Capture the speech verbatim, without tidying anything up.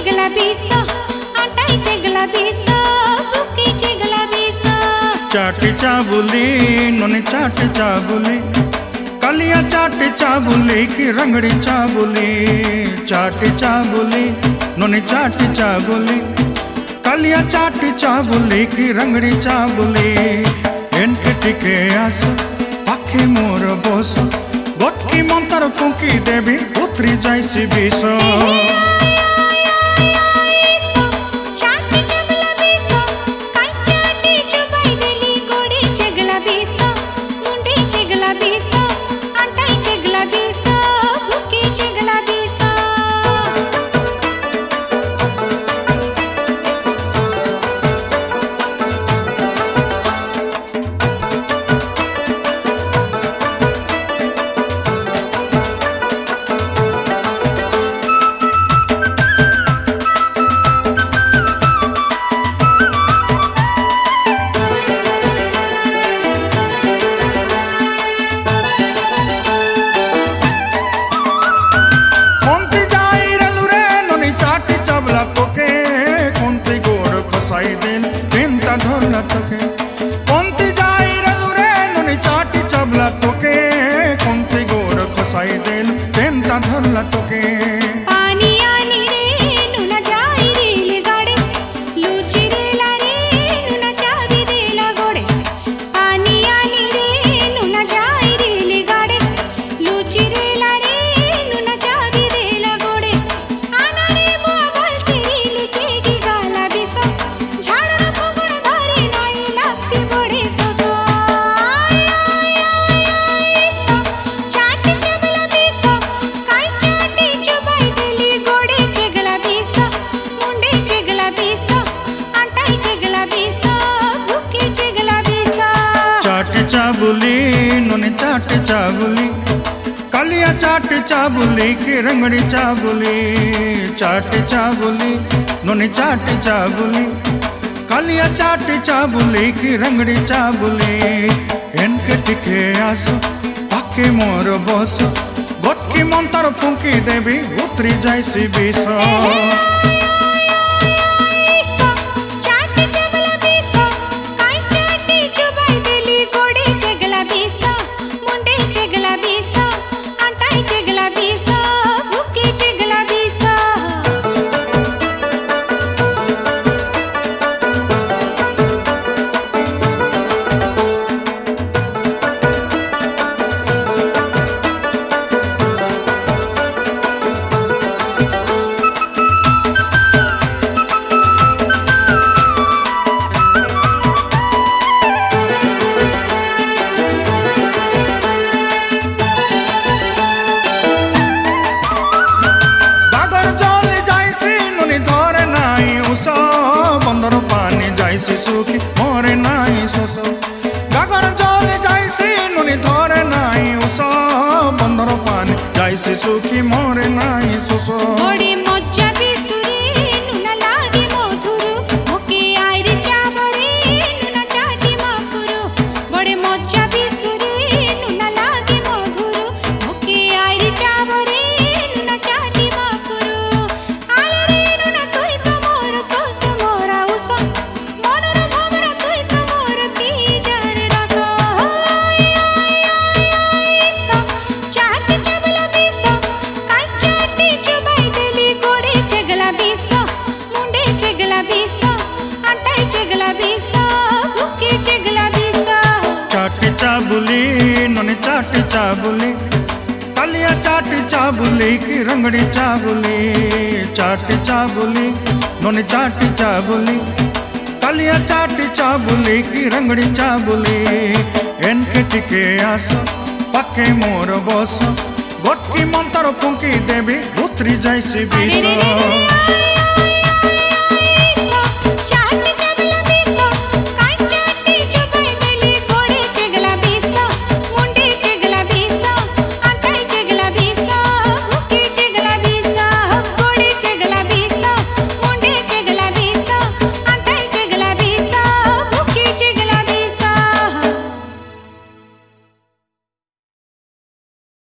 চেগলা বিষ আটাই চেগলা বিষ বুকে চেগলা বিষ चाटी चाबुली नोनी चाटी चाबुली कलिया चाटी चाबुली की रंगड़ी चाबुली चाटी चाबुली नोनी चाटी चाबुली कलिया चाटी चाबुली की रंगड़ी चाबुली इनके टिके आस पाखे मोर बोस गोटकी मंतर फुंकी देवी उतरी जाइसी बीस खसाई दिन चिंता धरला तोके कोंती जाई रलू रे नोनी चाटी चबला तोके कोंती गोड़ खसाई दिन चिंता धरला तोके पानी आनी रे नुना जाई रेल गाड़े लूची रेला रे नुना चाबी देला गोड़े पानी आनी रे नुना जाई रेल गाड़े लूची रेला रे नुना चाबी देला गोड़े आना रे बुआ बोलती रेल चेगी गाला बिसा चाटी चाबुली नोनी चाटी चाबुली कलिया चाटी चाबुली की रंगड़ी चाबुली चाटी चाबुली नोनी चाटी चाबुली कलिया चाटी चाबुली की रंगड़ी चाबुली इनके टिके आस पाके मोर बस गोटकी मंतर फुंकी देवी उतरी जाइसी बीस बंदर पानी जाइसी सुखी मोरे नाई सोसो गागर जल जाइसी नुनी धरे नाई उसो बंदर पानी जाइसी सुखी मोरे नाई सोसो बड़ी मज्जा बिसुरी नुना लागे मधुरु मुके आइरे चाबरे नुना चाटी माफुरु बड़े मज्जा बिसुरी नुना लागे मधुरु मुके आइरे चाबरे नुना चाटी माफुरु आले रे नुना तुई तो मोर सोस मोरा उसो मनर भमरा तुई तो मोर पीजर रसो चाटी चबला बिसो काई चाटी चबाई देली गोड़े चगला बिसो मुंडे चगला बिसो आटाई चगला बिसो बुके चगला बिसो चाटी चाबुली नोनी चाटी चाबुली कलिया चाटी चाबुली की रंगड़ी चाबुली चाटी चाबुली नोनी चाटी चाबुली कलिया चाटी चाबुली की रंगड़ी चाबुली इनके टिके आस पक्के मोर बस गोटकी मंतर फुंकी देवी उतरी जाइसी बीस।